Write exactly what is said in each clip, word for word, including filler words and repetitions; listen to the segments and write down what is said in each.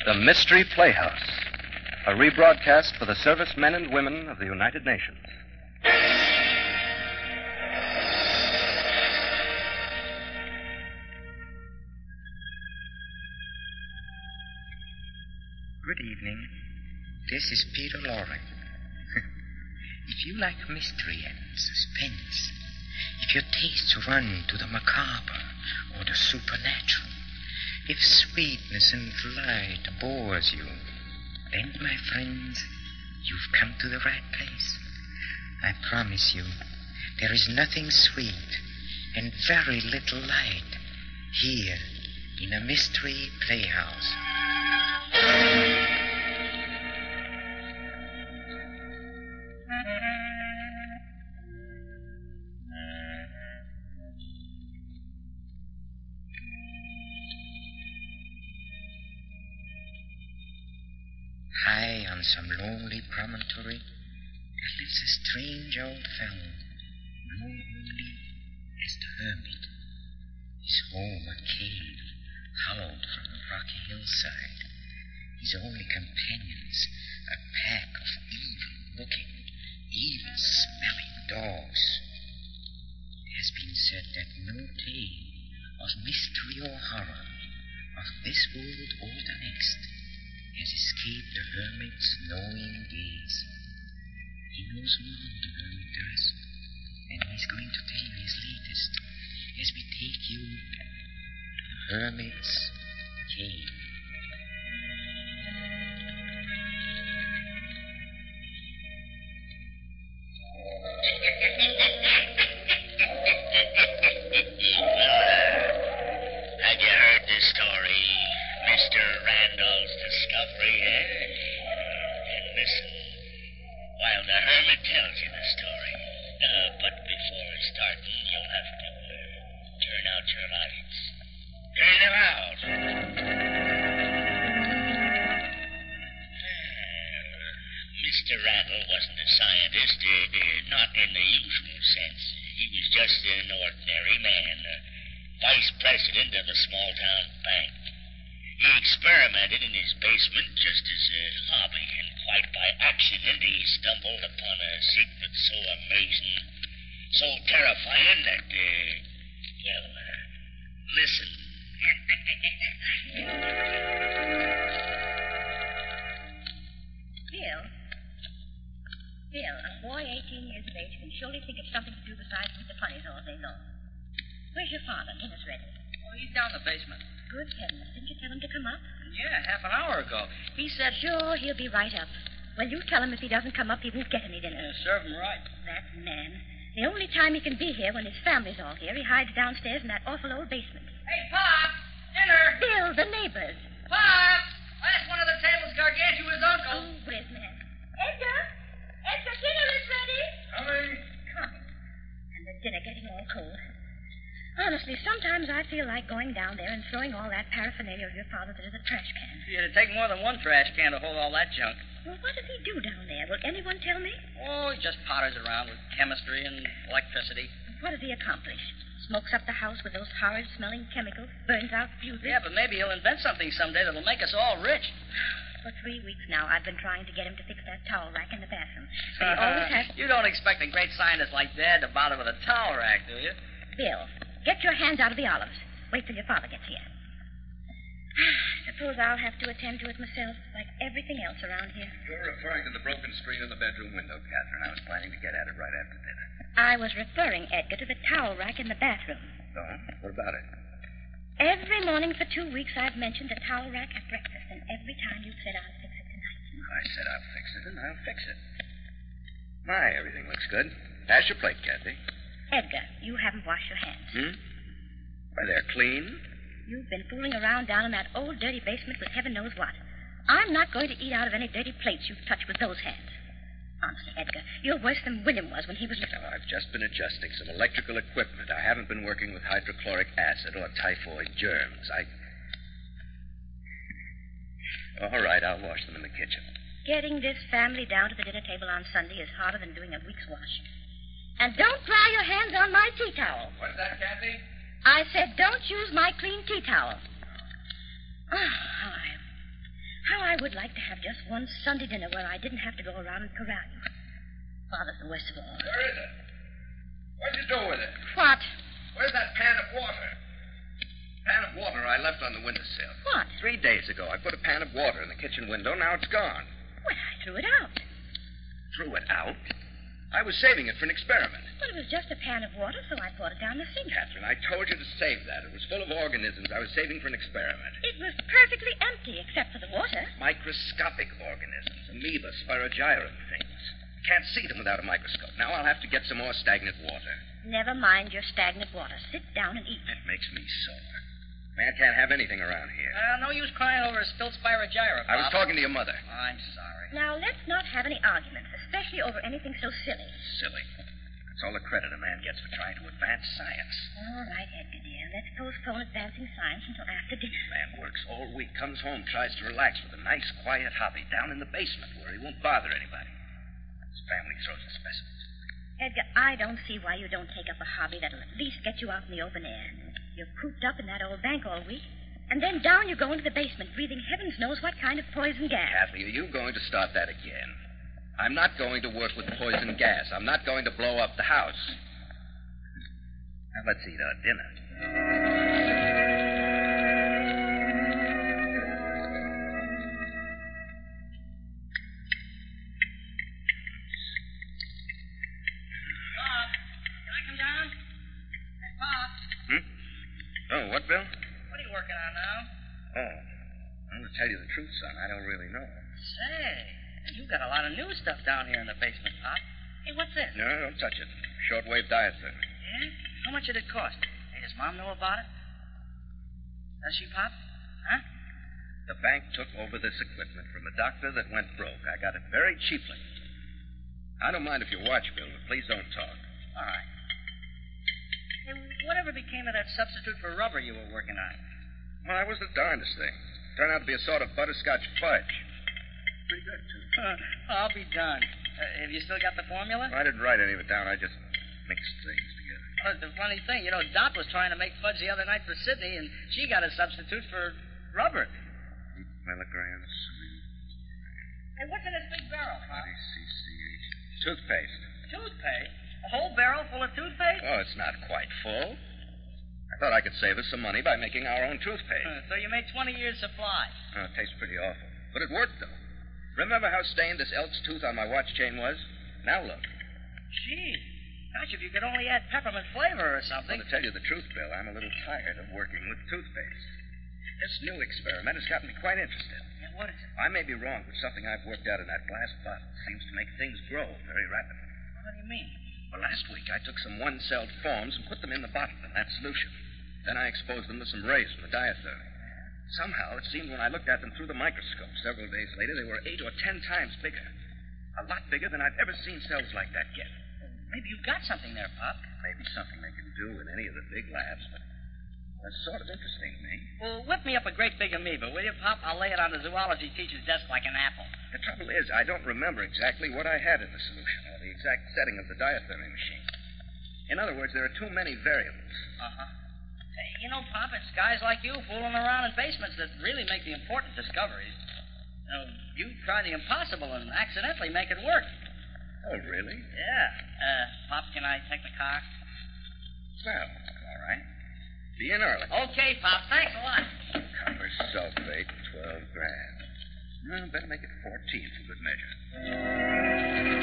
The Mystery Playhouse, a rebroadcast for the servicemen and women of the United Nations. Good evening. This is Peter Loring. If you like mystery and suspense, if your tastes run to the macabre or the supernatural, if sweetness and light bores you, then, my friends, you've come to the right place. I promise you, there is nothing sweet and very little light here in a mystery playhouse. High on some lonely promontory, there lives a strange old fellow, known only as the Hermit. His home a cave, hollowed from a rocky hillside. His only companions a pack of evil-looking, evil-smelling dogs. It has been said that no tale of mystery or horror, of this world or the next, has escaped the Hermit's knowing gaze. He knows more, the Hermit does, and he's going to tell you his latest as we take you to the Hermit's cave. Have you heard this story? Mister Randall's discovery, eh? And listen while the Hermit tells you the story. Uh, but before starting, you'll have to uh, turn out your lights. Turn them out. Uh, Mister Randall wasn't a scientist, uh, uh, not in the usual sense. He was just an ordinary man, uh, vice president of a small-town bank. He experimented in his basement just as a hobby, and quite by accident he stumbled upon a secret so amazing, so terrifying that, uh, well, uh, listen. Bill? Bill, a boy eighteen years of age can surely think of something to do besides eat the funnies all day long. Where's your father? Dinner's ready. Oh, he's down in the basement. Good heavens. Didn't you tell him to come up? Yeah, half an hour ago. He said... Sure, he'll be right up. Well, you tell him if he doesn't come up, he won't get any dinner. Yeah, serve him right. That man. The only time he can be here when his family's all here, he hides downstairs in that awful old basement. Hey, Pop! Dinner! Bill, the neighbors. Pop! Last one of the table's gargantua's uncle. Oh, where's man? Edgar! Edgar, dinner is ready. Coming. Coming. And the dinner getting all cold. Honestly, sometimes I feel like going down there and throwing all that paraphernalia of your father's into the trash can. It'd take more than one trash can to hold all that junk. Well, what does he do down there? Will anyone tell me? Oh, he just potters around with chemistry and electricity. What does he accomplish? Smokes up the house with those horrid-smelling chemicals, burns out fuses. Yeah, but maybe he'll invent something someday that'll make us all rich. For three weeks now, I've been trying to get him to fix that towel rack in the bathroom. But he always has... You don't expect a great scientist like Dad to bother with a towel rack, do you? Bill, get your hands out of the olives. Wait till your father gets here. Suppose I'll have to attend to it myself, like everything else around here. You're referring to the broken screen in the bedroom window, Catherine. I was planning to get at it right after dinner. I was referring, Edgar, to the towel rack in the bathroom. So, what about it? Every morning for two weeks I've mentioned the towel rack at breakfast, and every time you've said I'll fix it tonight. I said I'll fix it, and I'll fix it. My, everything looks good. Pass your plate, Kathy. Edgar, you haven't washed your hands. Hmm? Why, they're clean. You've been fooling around down in that old dirty basement with heaven knows what. I'm not going to eat out of any dirty plates you've touched with those hands. Honestly, Edgar, you're worse than William was when he was little. Now, I've just been adjusting some electrical equipment. I haven't been working with hydrochloric acid or typhoid germs. I... All right, I'll wash them in the kitchen. Getting this family down to the dinner table on Sunday is harder than doing a week's wash. And don't dry your hands on my tea towel. What's that, Kathy? I said don't use my clean tea towel. Oh, how I, I would like to have just one Sunday dinner where I didn't have to go around and corral you. Father's the worst of all. Where is it? What'd you do with it? What? Where's that pan of water? Pan of water I left on the windowsill. What? Three days ago, I put a pan of water in the kitchen window. Now it's gone. Well, I threw it out. Threw it out? I was saving it for an experiment. Well, it was just a pan of water, so I poured it down the sink. Catherine, I told you to save that. It was full of organisms I was saving for an experiment. It was perfectly empty, except for the water. Microscopic organisms. Amoeba, spirogyrum things. Can't see them without a microscope. Now I'll have to get some more stagnant water. Never mind your stagnant water. Sit down and eat. That makes me sore. Man can't have anything around here. Uh, no use crying over a spilled spirogyra, I was Pop. talking to your mother. I'm sorry. Now, let's not have any arguments, especially over anything so silly. Silly. That's all the credit a man gets for trying to advance science. All right, Edgar, dear. Let's postpone advancing science until after dinner. Man works all week, comes home, tries to relax with a nice, quiet hobby down in the basement where he won't bother anybody. His family throws the specimens. Edgar, I don't see why you don't take up a hobby that'll at least get you out in the open air. You're cooped up in that old bank all week, and then down you go into the basement, breathing heavens knows what kind of poison gas. Kathy, are you going to start that again? I'm not going to work with poison gas. I'm not going to blow up the house. Now, let's eat our dinner. Oh, what, Bill? What are you working on now? Oh, well, to tell you the truth, son, I don't really know. Say, you've got a lot of new stuff down here in the basement, Pop. Hey, what's this? No, don't touch it. Shortwave diathermy. Yeah? How much did it cost? Hey, does Mom know about it? Does she, Pop? Huh? The bank took over this equipment from a doctor that went broke. I got it very cheaply. I don't mind if you watch, Bill, but please don't talk. All right. Hey, whatever became of that substitute for rubber you were working on? Well, that was the darndest thing. Turned out to be a sort of butterscotch fudge. Pretty good, too. Huh, I'll be darned. Uh, have you still got the formula? Well, I didn't write any of it down. I just mixed things together. Well, the funny thing, you know, Dot was trying to make fudge the other night for Sydney, and she got a substitute for rubber. Eight milligrams. Hey, what's in this big barrel, Pop? C C H. Toothpaste. Toothpaste? A whole barrel full of toothpaste? Oh, it's not quite full. I thought I could save us some money by making our own toothpaste. Uh, so you made twenty years' supply. Oh, it tastes pretty awful. But it worked, though. Remember how stained this elk's tooth on my watch chain was? Now look. Gee, gosh, if you could only add peppermint flavor or something. Well, to tell you the truth, Bill, I'm a little tired of working with toothpaste. This new experiment has got me quite interested. Yeah, what is it? I may be wrong, but something I've worked out in that glass bottle seems to make things grow very rapidly. What do you mean? Well, last week I took some one-celled forms and put them in the bottle in that solution. Then I exposed them to some rays from the diathermy. Somehow, it seemed when I looked at them through the microscope several days later, they were eight or ten times bigger. A lot bigger than I've ever seen cells like that get. Maybe you've got something there, Pop. Maybe something they can do in any of the big labs, but that's sort of interesting to me. Well, whip me up a great big amoeba, will you, Pop? I'll lay it on the zoology teacher's desk like an apple. The trouble is, I don't remember exactly what I had in the solution or the exact setting of the diathermy machine. In other words, there are too many variables. Uh-huh. Hey, you know, Pop, it's guys like you fooling around in basements that really make the important discoveries. You know, you try the impossible and accidentally make it work. Oh, really? Yeah. Uh, Pop, can I take the car? Well, all right. Be in early. Okay, Pop. Thanks a lot. Copper sulfate, twelve grams. Well, better make it fourteen for good measure.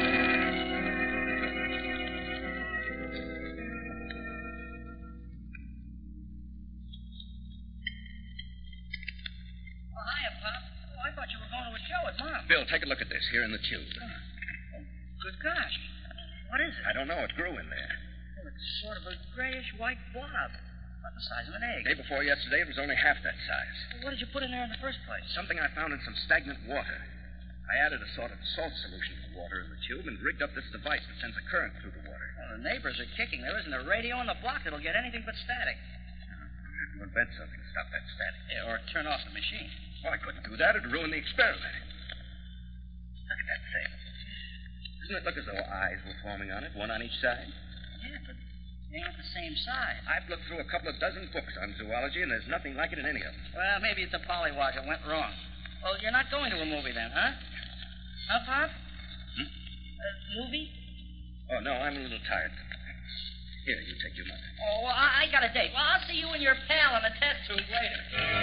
Bill, take a look at this here in the tube. Oh, good gosh. What is it? I don't know. It grew in there. Well, it's sort of a grayish white blob. About the size of an egg. Day before yesterday, it was only half that size. Well, what did you put in there in the first place? Something I found in some stagnant water. I added a sort of salt solution to the water in the tube and rigged up this device that sends a current through the water. Well, the neighbors are kicking. There isn't a radio on the block that'll get anything but static. I'll have to invent something to stop that static. Yeah, or turn off the machine. Well, I couldn't do that. It'd ruin the experiment. Look at that thing. Doesn't it look as though eyes were forming on it, one on each side? Yeah, but they ain't the same size. I've looked through a couple of dozen books on zoology, and there's nothing like it in any of them. Well, maybe it's the polywog that went wrong. Well, you're not going to a movie then, huh? Huh, Pop? Hmm? A movie? Oh, no, I'm a little tired. Here, you take your mother. Oh, well, I, I got a date. Well, I'll see you and your pal in the test tube later.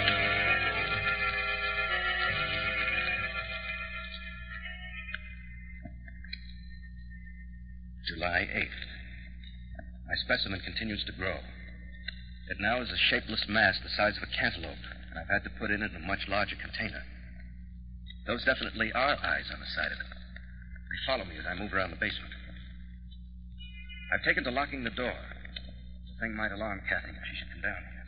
July eighth. My specimen continues to grow. It now is a shapeless mass the size of a cantaloupe, and I've had to put it in a much larger container. Those definitely are eyes on the side of it. They follow me as I move around the basement. I've taken to locking the door. The thing might alarm Kathy if she should come down here.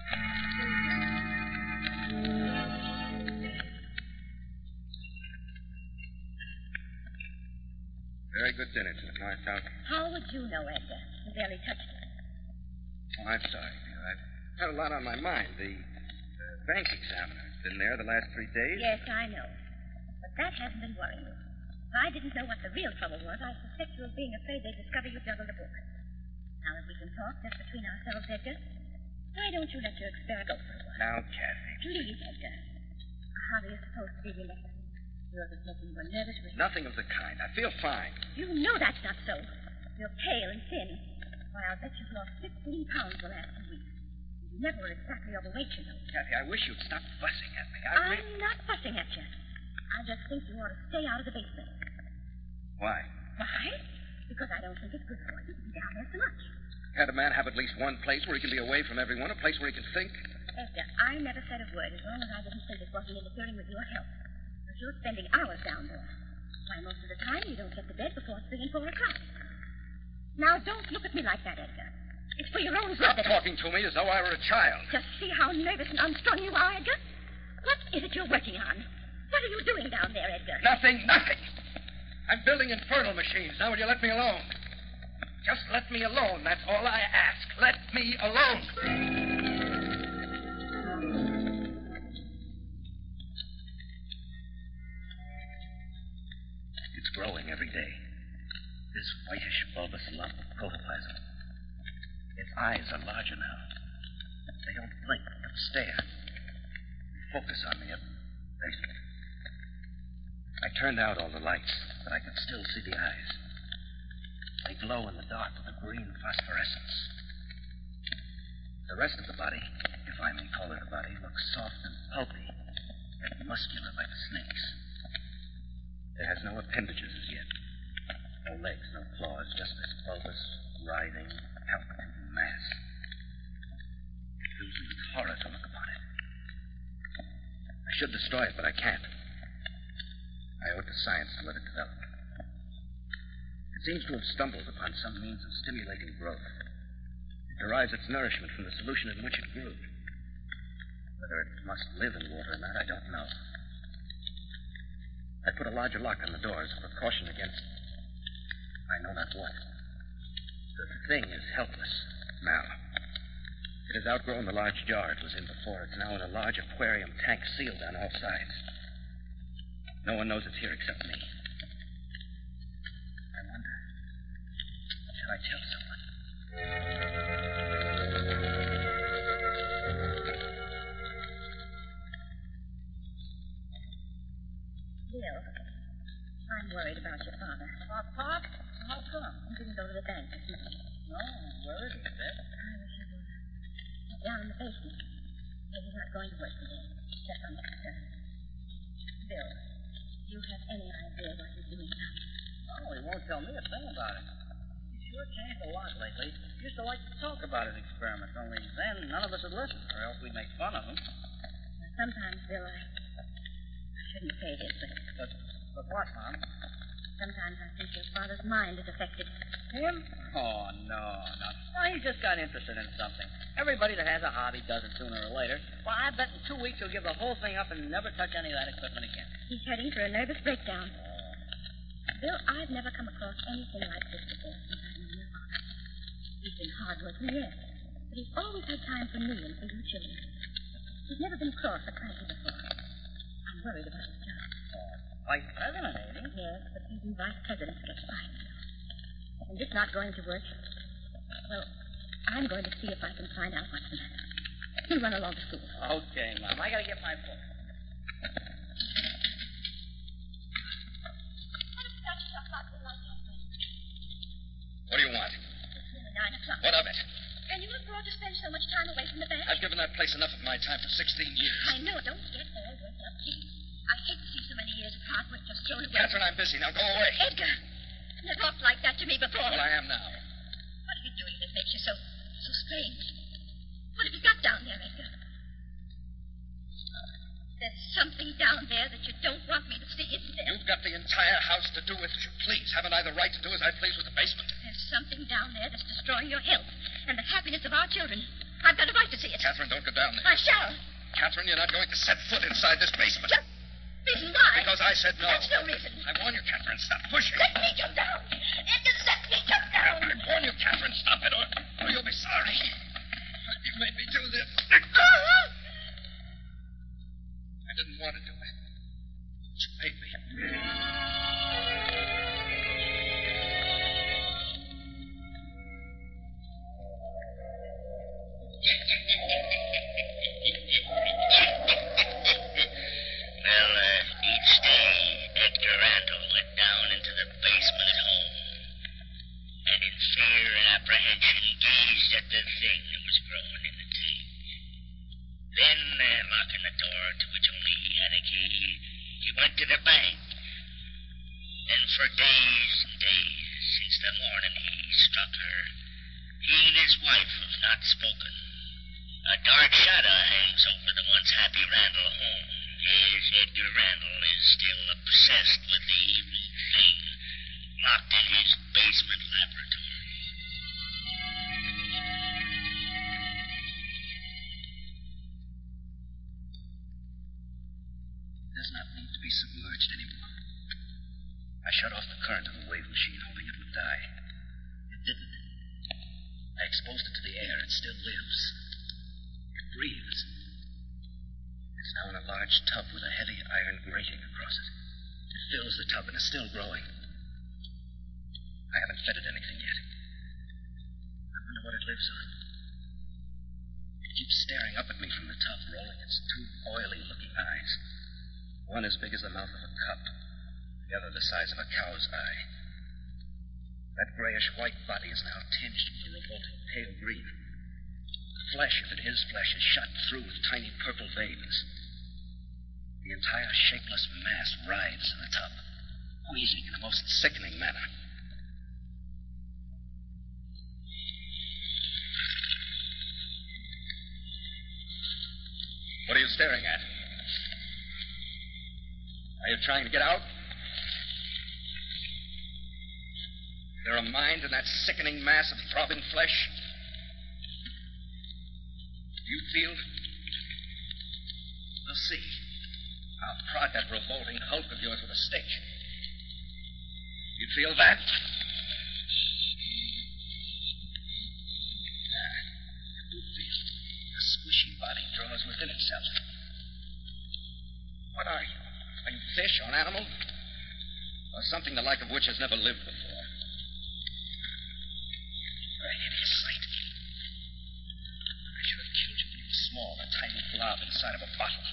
Very good dinner tonight, Mark Fountain. How would you know, Edgar? You barely touched it. Oh, I'm sorry, dear. I've had a lot on my mind. The uh, bank examiner's been there the last three days. Yes, I know. But that hasn't been worrying you. If I didn't know what the real trouble was, I suspect you of being afraid they'd discover you juggled a book. Now that we can talk just between ourselves, Edgar, why don't you let your experiment go for a while? Now, Kathy. Please, Edgar. How are you supposed to be relaxed? You're just making you nervous with Nothing of the kind. I feel fine. You know that's not so. You're pale and thin. Why, I'll bet you've lost fifteen pounds the last two weeks. You never were exactly overweight, you know. Kathy, I wish you'd stop fussing at me. I I'm really... not fussing at you. I just think you ought to stay out of the basement. Why? Why? Because I don't think it's good for you to be down there so much. Can't a man have at least one place where he can be away from everyone, a place where he can think? Edgar, I never said a word as long as I didn't think it wasn't interfering with your health. But you're spending hours down there. Why, most of the time you don't get to bed before three and four o'clock. Now, don't look at me like that, Edgar. It's for your own good. Stop that talking to me as though I were a child. Just see how nervous and unstrung you are, Edgar. What is it you're working on? What are you doing down there, Edgar? Nothing, nothing. I'm building infernal machines. Now will you let me alone? Just let me alone. That's all I ask. Let me alone. It's growing every day. This whitish bulbous lump of protoplasm. Its eyes are larger now. They don't blink, but stare. They focus on me at basement. I turned out all the lights, but I could still see the eyes. They glow in the dark with a green phosphorescence. The rest of the body, if I may call it a body, looks soft and pulpy, and muscular like a snake's. It has no appendages as yet. No legs, no claws, just this bulbous, writhing, palpitating mass. It fills me with horror to look upon it. I should destroy it, but I can't. I owe it to science to let it develop. It seems to have stumbled upon some means of stimulating growth. It derives its nourishment from the solution in which it grew. Whether it must live in water or not, I don't know. I put a larger lock on the door as a precaution against... I know not what. The thing is helpless now. It has outgrown the large jar it was in before. It's now in a large aquarium tank sealed on all sides. No one knows it's here except me. I wonder, should I tell someone? Bill, I'm worried about your father. Pop, Pop? How come? He didn't go to the bank this morning. No, where is he, Beth? I wish he would. He's down in the basement. Maybe he's not going to work today. Just on the concern. Bill, do you have any idea what he's doing now? No, he won't tell me a thing about it. He's sure changed a lot lately. He used to like to talk about his experiments, only then none of us would listen, or else we'd make fun of him. Now, sometimes, Bill, I, I shouldn't say this, but But, but what, Mom? sometimes I think your father's mind is affected. Him? Oh, no, no. No, he just got interested in something. Everybody that has a hobby does it sooner or later. Well, I bet in two weeks he'll give the whole thing up and never touch any of that equipment again. He's heading for a nervous breakdown. Bill, I've never come across anything like this before since I've known your father. He's been hardworking, yes, but he's always had time for me and for you children. He's never been cross or cranky before. I'm worried about his job. Oh, vice president, ain't he? Yes, but even vice presidents get fired. And this not going to work, well, I'm going to see if I can find out what's the matter. You run along to school. Okay, Mom. I gotta get my book. want to spend so much time away from the bank? I've given that place enough of my time for sixteen years. I know. Don't get all worked up, please. I hate to see so many years of hard work just thrown away. Catherine, I'm busy. Now go away. Edgar, you never talked like that to me before. Well, I am now. What are you doing that makes you so, so strange? What have you got down there, Edgar? There's something down there that you don't want me to see, isn't there? You've got the entire house to do with as you please. Haven't I the right to do as I please with the basement? There's something down there that's destroying your health and the happiness of our children. I've got a right to see it. Catherine, don't go down there. I shall. Catherine, you're not going to set foot inside this basement. Just reason why? Because I said no. That's no reason. I warn you, Catherine, stop pushing. Let me jump down. Edgar, let me jump down. I warn you, Catherine, stop it, or, or you'll be sorry. You made me do this. Oh! I didn't want to do it. You made me. Well, uh, each day, Edgar Randall went down into the basement at home, and in fear and apprehension gazed at the thing that was growing in the tank. Then, uh, locking the door to which only he had a key, he went to the bank. And for days and days, since the morning he struck her, he and his wife have not spoken. A dark shadow hangs over the once happy Randall home. Yes, Edgar Randall is still obsessed with the evil thing locked in his basement laboratory. It does not need to be submerged anymore. I shut off the current of the wave machine, hoping it would die. It didn't. I exposed it to the air. It still lives. It breathes. It's now in a large tub with a heavy iron grating across it. It fills the tub and is still growing. I haven't fed it anything yet. I wonder what it lives on. It keeps staring up at me from the tub, rolling its two oily-looking eyes. One as big as the mouth of a cup, the other the size of a cow's eye. That grayish-white body is now tinged with a revolting pale green. The flesh, if it is flesh, is shot through with tiny purple veins. The entire shapeless mass writhes in the tub, wheezing in a most sickening manner. What are you staring at? Are you trying to get out? Is there a mind in that sickening mass of throbbing flesh? Do you feel? We'll see. I'll prod that revolting hulk of yours with a stick. You feel that? Ah, you do feel. The squishy body draws within itself. What are you? Are you fish or an animal? Or something the like of which has never lived before? You're a hideous sight. I should have killed you when you were small, a tiny blob inside of a bottle.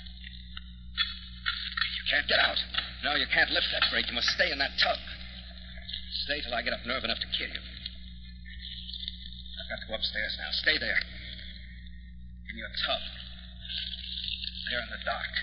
You can't get out. No, you can't lift that brake. You must stay in that tub. Stay till I get up nerve enough to kill you. I've got to go upstairs now. Stay there. In your tub. There in the dark.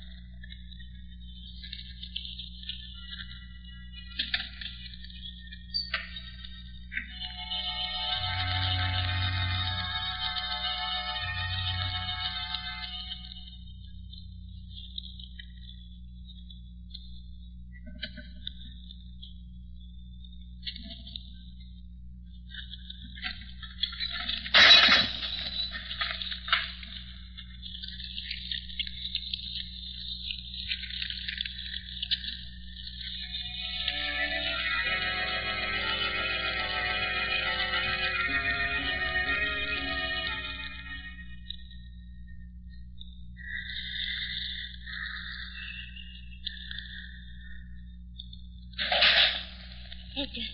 Edgar.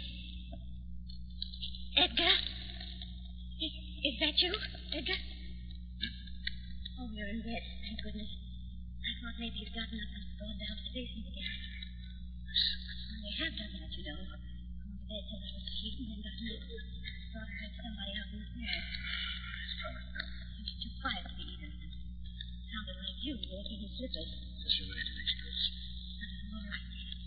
Edgar? Is, is that you, Edgar? Hmm? Oh, you're in bed, thank goodness. I thought maybe you'd gotten up and gone down to the basement again. Well, you have done that, you know. Gone to bed till I was asleep and then gotten up. Thought I heard somebody out in the hall. promise now. It's too quiet to be eaten. Sounded like you walking in slippers. Just you wait. There she goes. All right.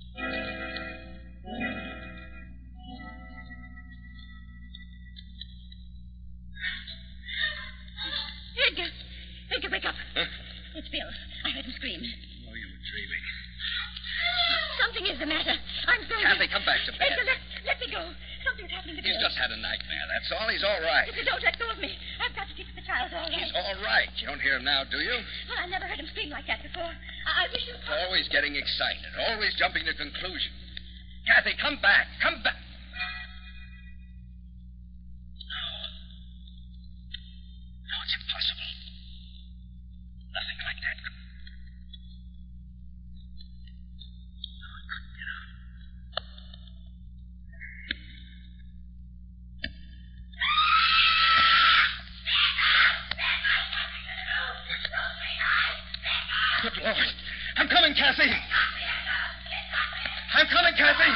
Edgar! Edgar, wake up. Huh? It's Bill. I heard him scream. Oh, you were dreaming. Something is the matter. I'm sorry. Kathy, come back to bed. Edgar, let, let me go. Something's happening to Bill. He's just had a nightmare, that's all. He's all right. If you don't let go of me, I've got to keep the child all right. He's all right. You don't hear him now, do you? Well, I never heard him scream like that before. I, I wish you... Always getting excited. Always jumping to conclusions. Kathy, come back. Come back. No. No, it's impossible. Nothing like that. No, it couldn't get out. Good Lord. I'm coming, Kathy. I'm coming, Kathy.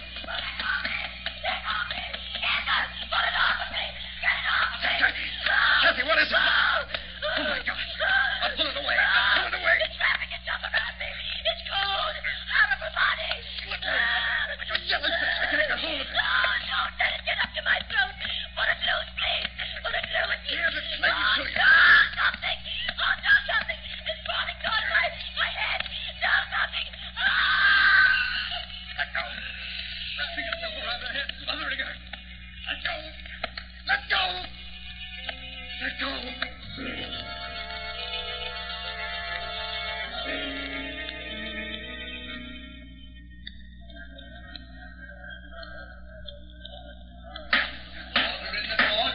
Kathy, what is it? Oh, my God. I'll pull it away. I'll pull it away. It's wrapping itself around me. It's cold. Out of my body. Slippery. But you're jellyfish. I can't get hold of it. No, don't let it get up to my throat. Pull it loose, please. Pull it loose. Here's it clinging to you. No, something. Oh, no, something. It's falling toward my, my head. No, something. Ah! Let go. Wrapping itself around her head, smothering her. Let go. Let go. Let go. Longer in the door.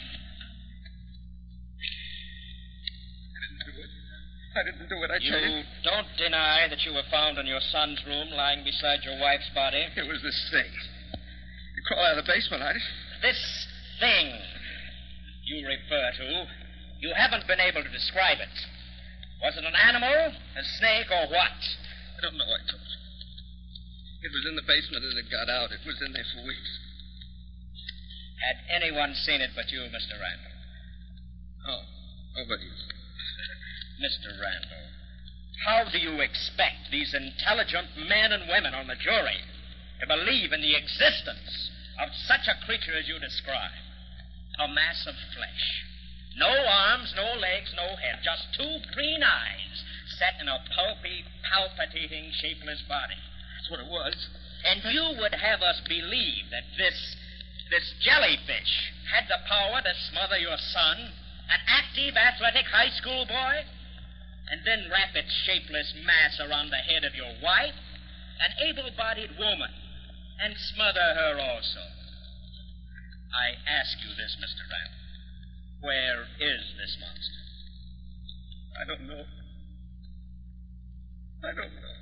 I didn't do it. I You tell you. don't deny that you were found in your son's room lying beside your wife's body? It was this thing. You crawl out of the basement, I just... This thing you refer to, you haven't been able to describe it. Was it an animal, a snake, or what? I don't know, I told you. It was in the basement and it got out. It was in there for weeks. Had anyone seen it but you, Mister Randall? Oh, nobody. Mister Randall, how do you expect these intelligent men and women on the jury to believe in the existence of such a creature as you describe? A mass of flesh. No arms, no legs, no head. Just two green eyes set in a pulpy, palpitating, shapeless body. That's what it was. And you would have us believe that this, this jellyfish had the power to smother your son, an active, athletic high school boy, and then wrap its shapeless mass around the head of your wife, an able-bodied woman, and smother her also. I ask you this, Mister Randall. Where is this monster? I don't know. I don't know.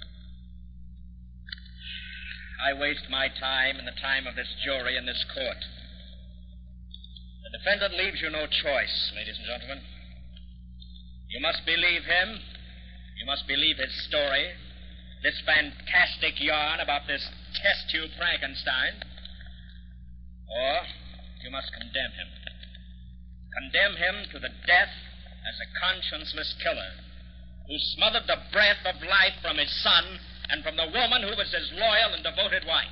I waste my time and the time of this jury in this court. The defendant leaves you no choice, ladies and gentlemen. You must believe him. You must believe his story, this fantastic yarn about this test tube Frankenstein. Or you must condemn him. Condemn him to the death as a conscienceless killer who smothered the breath of life from his son and from the woman who was his loyal and devoted wife.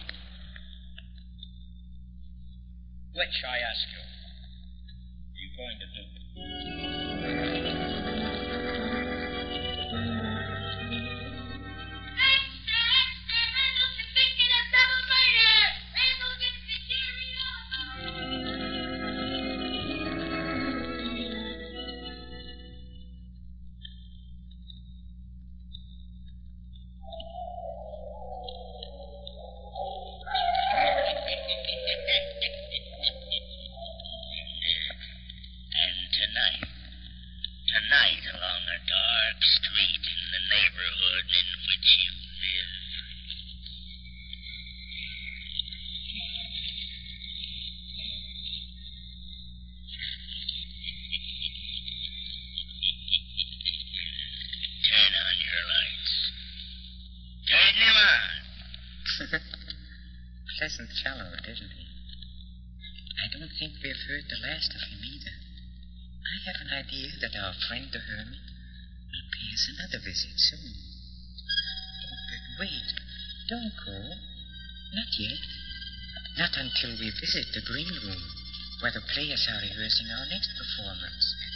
Which, I ask you, are you going to do? Pleasant fellow, isn't he? I don't think we've heard the last of him either. I have an idea that our friend the hermit will pay us another visit soon. Oh, but wait. Don't go. Not yet. Not until we visit the green room, where the players are rehearsing our next performance.